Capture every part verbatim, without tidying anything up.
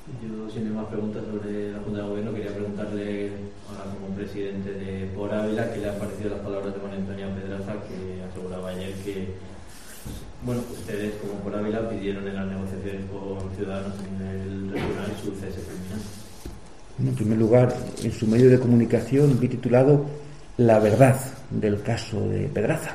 Yo, sin más preguntas sobre la Junta de Gobierno, quería preguntarle ahora como presidente de Por Ávila qué le han parecido las palabras de María Antonia Pedraza, que aseguraba ayer que, bueno, ustedes como Por Ávila pidieron en las negociaciones con Ciudadanos a nivel regional su cese criminal. En primer lugar, en su medio de comunicación vi titulado La verdad del caso de Pedraza.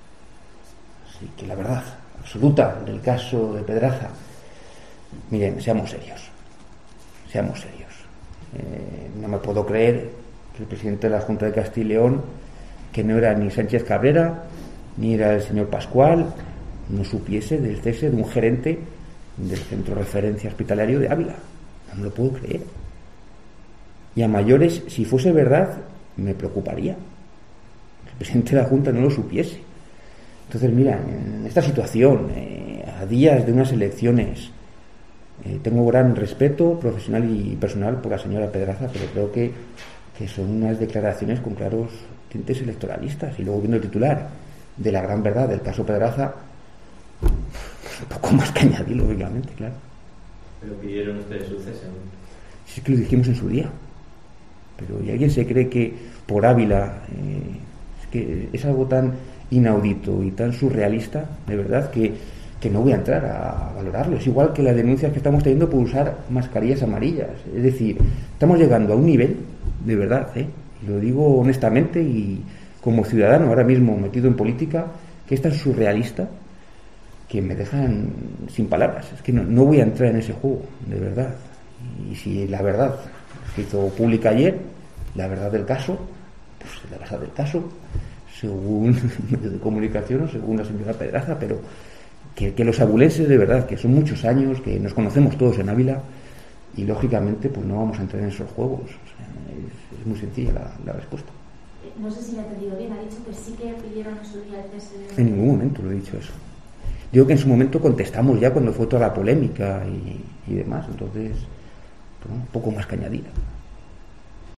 Así que la verdad absoluta del caso de Pedraza. Miren, seamos serios. Seamos serios. Eh, no me puedo creer que el presidente de la Junta de Castilla y León, que no era ni Sánchez Cabrera, ni era el señor Pascual, no supiese del cese de un gerente del Centro de Referencia Hospitalario de Ávila. No me lo puedo creer. Y a mayores, si fuese verdad, me preocuparía que el presidente de la Junta no lo supiese. Entonces, mira, en esta situación, eh, a días de unas elecciones, eh, tengo gran respeto profesional y personal por la señora Pedraza, pero creo que, que son unas declaraciones con claros tintes electoralistas. Y luego, viendo el titular de la gran verdad del caso Pedraza, pues un poco más que añadir, lógicamente, claro. Pero pidieron ustedes su cese, ¿no? Sí, es que lo dijimos en su día. Pero ¿y alguien se cree que por Ávila eh, es que es algo tan inaudito y tan surrealista, de verdad, que, que no voy a entrar a valorarlo? Es igual que las denuncias que estamos teniendo por usar mascarillas amarillas. Es decir, estamos llegando a un nivel, de verdad, ¿eh? Y lo digo honestamente y como ciudadano ahora mismo metido en política, que es tan surrealista que me dejan sin palabras. Es que no, no voy a entrar en ese juego, de verdad. Y si la verdad se hizo pública ayer, la verdad del caso, pues la verdad del caso, según medios de comunicación o según la señora Pedraza, pero que, que los abulenses, de verdad, que son muchos años, que nos conocemos todos en Ávila, y lógicamente pues no vamos a entrar en esos juegos. O sea, es, es muy sencilla la, la respuesta. No sé si me he entendido bien, ha dicho que sí que pidieron en su día el cese de... En ningún momento lo he dicho eso. Digo que en su momento contestamos ya cuando fue toda la polémica y, y demás, entonces, pues, un poco más que añadir.